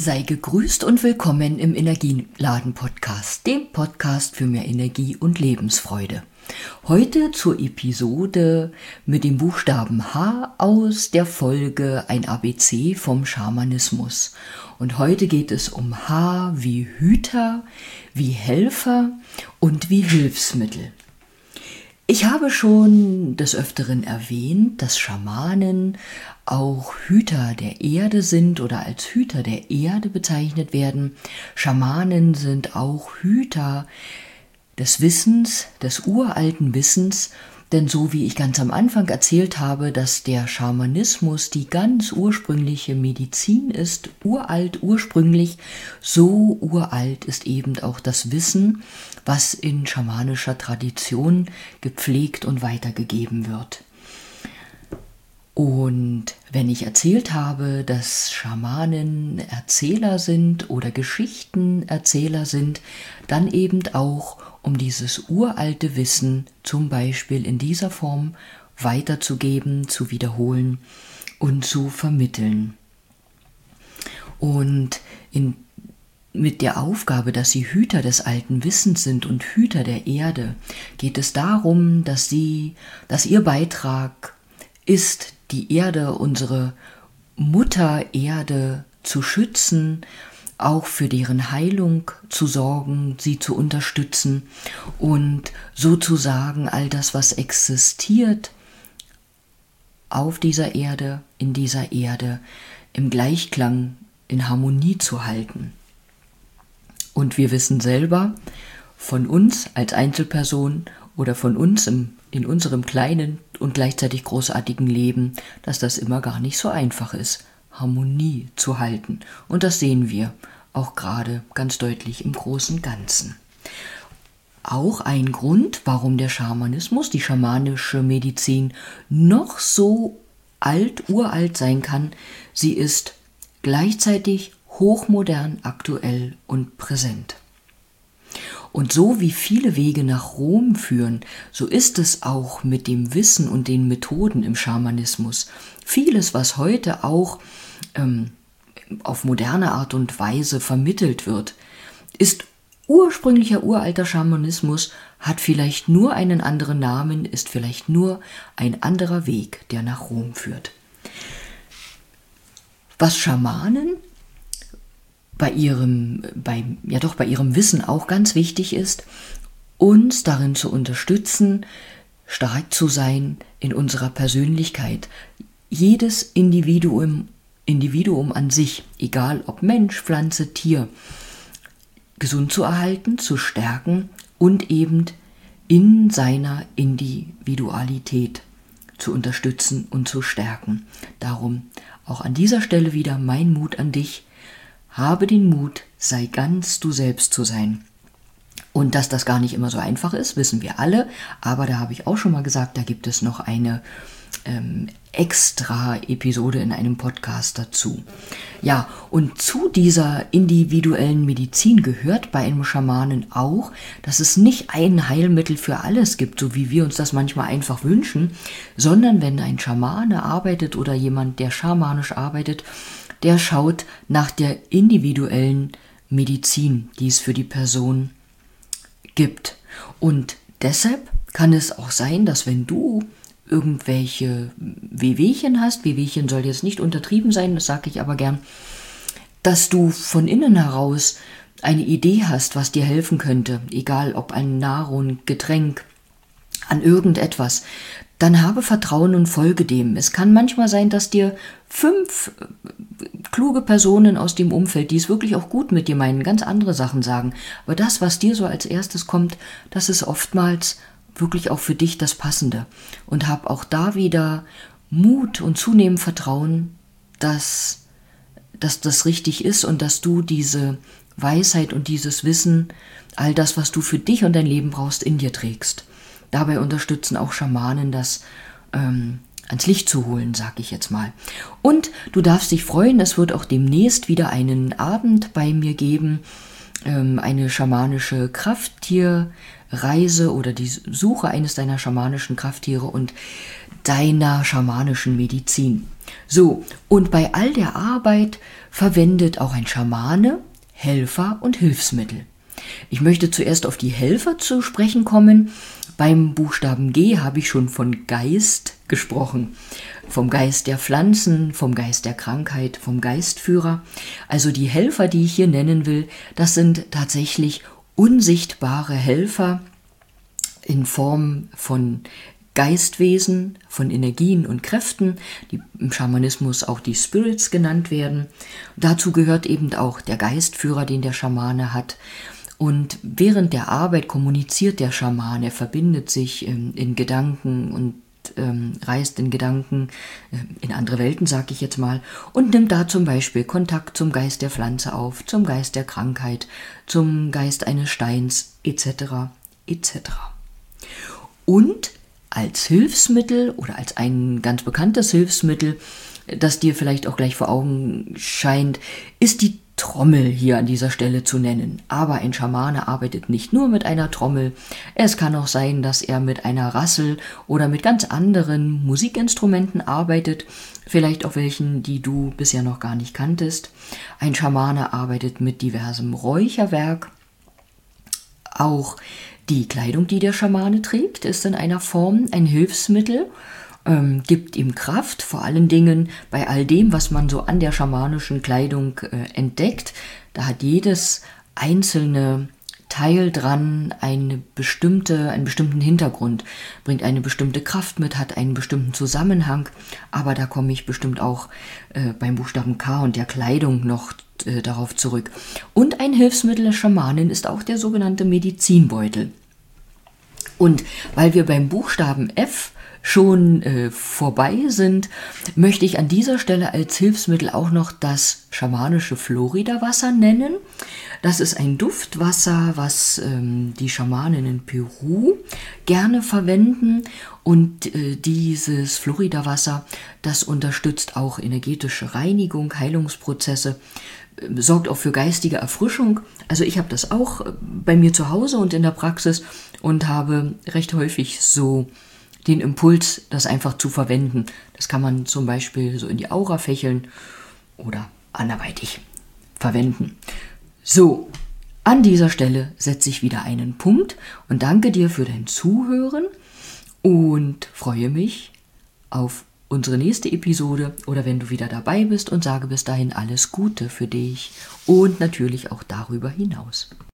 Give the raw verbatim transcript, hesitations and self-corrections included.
Sei gegrüßt und willkommen im Energieladen-Podcast, dem Podcast für mehr Energie und Lebensfreude. Heute zur Episode mit dem Buchstaben H aus der Folge Ein A B C vom Schamanismus. Und heute geht es um H wie Hüter, wie Helfer und wie Hilfsmittel. Ich habe schon des Öfteren erwähnt, dass Schamanen auch Hüter der Erde sind oder als Hüter der Erde bezeichnet werden. Schamanen sind auch Hüter des Wissens, des uralten Wissens, denn so wie ich ganz am Anfang erzählt habe, dass der Schamanismus die ganz ursprüngliche Medizin ist, uralt, ursprünglich, so uralt ist eben auch das Wissen, was in schamanischer Tradition gepflegt und weitergegeben wird. Und wenn ich erzählt habe, dass Schamanen Erzähler sind oder Geschichtenerzähler sind, dann eben auch, um dieses uralte Wissen zum Beispiel in dieser Form weiterzugeben, zu wiederholen und zu vermitteln. Und in, mit der Aufgabe, dass sie Hüter des alten Wissens sind und Hüter der Erde, geht es darum, dass sie, dass ihr Beitrag ist, die Erde, unsere Mutter Erde zu schützen, auch für deren Heilung zu sorgen, sie zu unterstützen und sozusagen all das, was existiert auf dieser Erde, in dieser Erde, im Gleichklang, in Harmonie zu halten. Und wir wissen selber von uns als Einzelperson oder von uns im, in unserem kleinen und gleichzeitig großartigen Leben, dass das immer gar nicht so einfach ist, Harmonie zu halten. Und das sehen wir auch gerade ganz deutlich im großen Ganzen. Auch ein Grund, warum der Schamanismus, die schamanische Medizin noch so alt, uralt sein kann, sie ist gleichzeitig hochmodern, aktuell und präsent. Und so wie viele Wege nach Rom führen, so ist es auch mit dem Wissen und den Methoden im Schamanismus. Vieles, was heute auch ähm, auf moderne Art und Weise vermittelt wird, ist ursprünglicher uralter Schamanismus, hat vielleicht nur einen anderen Namen, ist vielleicht nur ein anderer Weg, der nach Rom führt. Was Schamanen bei ihrem, bei, ja doch bei ihrem Wissen auch ganz wichtig ist, uns darin zu unterstützen, stark zu sein in unserer Persönlichkeit. Jedes Individuum, Individuum an sich, egal ob Mensch, Pflanze, Tier, gesund zu erhalten, zu stärken und eben in seiner Individualität zu unterstützen und zu stärken. Darum auch an dieser Stelle wieder mein Mut an dich. Habe den Mut, sei ganz du selbst zu sein. Und dass das gar nicht immer so einfach ist, wissen wir alle. Aber da habe ich auch schon mal gesagt, da gibt es noch eine ähm, extra Episode in einem Podcast dazu. Ja, und zu dieser individuellen Medizin gehört bei einem Schamanen auch, dass es nicht ein Heilmittel für alles gibt, so wie wir uns das manchmal einfach wünschen, sondern wenn ein Schamane arbeitet oder jemand, der schamanisch arbeitet, der schaut nach der individuellen Medizin, die es für die Person gibt. Und deshalb kann es auch sein, dass wenn du irgendwelche Wehwehchen hast, Wehwehchen soll jetzt nicht untertrieben sein, das sage ich aber gern, dass du von innen heraus eine Idee hast, was dir helfen könnte, egal ob an Nahrung, Getränk, an irgendetwas, dann habe Vertrauen und folge dem. Es kann manchmal sein, dass dir fünf kluge Personen aus dem Umfeld, die es wirklich auch gut mit dir meinen, ganz andere Sachen sagen. Aber das, was dir so als erstes kommt, das ist oftmals wirklich auch für dich das Passende. Und hab auch da wieder Mut und zunehmend Vertrauen, dass, dass das richtig ist und dass du diese Weisheit und dieses Wissen, all das, was du für dich und dein Leben brauchst, in dir trägst. Dabei unterstützen auch Schamanen, das ähm, ans Licht zu holen, sag ich jetzt mal. Und du darfst dich freuen, es wird auch demnächst wieder einen Abend bei mir geben, ähm, eine schamanische Krafttierreise oder die Suche eines deiner schamanischen Krafttiere und deiner schamanischen Medizin. So, und bei all der Arbeit verwendet auch ein Schamane Helfer und Hilfsmittel. Ich möchte zuerst auf die Helfer zu sprechen kommen. Beim Buchstaben G habe ich schon von Geist gesprochen. Vom Geist der Pflanzen, vom Geist der Krankheit, vom Geistführer. Also die Helfer, die ich hier nennen will, das sind tatsächlich unsichtbare Helfer in Form von Geistwesen, von Energien und Kräften, die im Schamanismus auch die Spirits genannt werden. Dazu gehört eben auch der Geistführer, den der Schamane hat. Und während der Arbeit kommuniziert der Schamane, verbindet sich in, in Gedanken und ähm, reist in Gedanken äh, in andere Welten, sag ich jetzt mal, und nimmt da zum Beispiel Kontakt zum Geist der Pflanze auf, zum Geist der Krankheit, zum Geist eines Steins, et cetera et cetera. Und als Hilfsmittel oder als ein ganz bekanntes Hilfsmittel, das dir vielleicht auch gleich vor Augen scheint, ist die Trommel hier an dieser Stelle zu nennen. Aber ein Schamane arbeitet nicht nur mit einer Trommel. Es kann auch sein, dass er mit einer Rassel oder mit ganz anderen Musikinstrumenten arbeitet, vielleicht auch welchen, die du bisher noch gar nicht kanntest. Ein Schamane arbeitet mit diversem Räucherwerk. Auch die Kleidung, die der Schamane trägt, ist in einer Form ein Hilfsmittel, ähm, gibt ihm Kraft, vor allen Dingen bei all dem, was man so an der schamanischen Kleidung äh, entdeckt. Da hat jedes einzelne Teil dran eine bestimmte, einen bestimmten Hintergrund, bringt eine bestimmte Kraft mit, hat einen bestimmten Zusammenhang, aber da komme ich bestimmt auch äh, beim Buchstaben K und der Kleidung noch äh, darauf zurück. Und ein Hilfsmittel der Schamanin ist auch der sogenannte Medizinbeutel. Und weil wir beim Buchstaben F schon äh, vorbei sind, möchte ich an dieser Stelle als Hilfsmittel auch noch das schamanische Florida-Wasser nennen. Das ist ein Duftwasser, was ähm, die Schamanen in Peru gerne verwenden. Und äh, dieses Florida-Wasser, das unterstützt auch energetische Reinigung, Heilungsprozesse, äh, sorgt auch für geistige Erfrischung. Also ich habe das auch äh, bei mir zu Hause und in der Praxis und habe recht häufig so den Impuls, das einfach zu verwenden. Das kann man zum Beispiel so in die Aura fächeln oder anderweitig verwenden. So, an dieser Stelle setze ich wieder einen Punkt und danke dir für dein Zuhören und freue mich auf unsere nächste Episode oder wenn du wieder dabei bist und sage bis dahin alles Gute für dich und natürlich auch darüber hinaus.